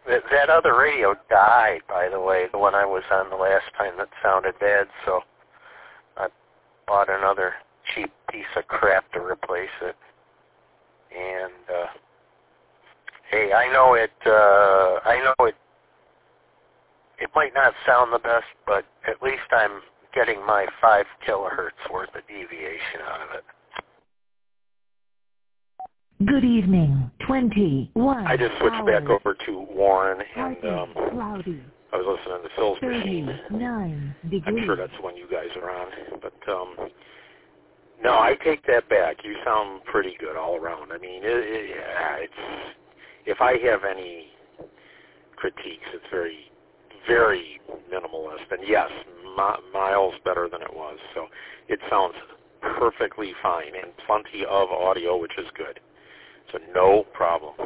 That other radio died, by the way, the one I was on the last time that sounded bad, so I bought another cheap piece of crap to replace it. And, hey, I know it might not sound the best, but at least I'm getting my 5 kilohertz worth of deviation out of it. Good evening, 21 I just switched back over to Warren, and cloudy, I was listening to Phil's machine. 39 degrees. I'm sure that's when you guys are on. But, no, I take that back. You sound pretty good all around. I mean, it's if I have any critiques, it's very, very minimalist. And, yes, miles better than it was. So it sounds perfectly fine and plenty of audio, which is good. So no problem.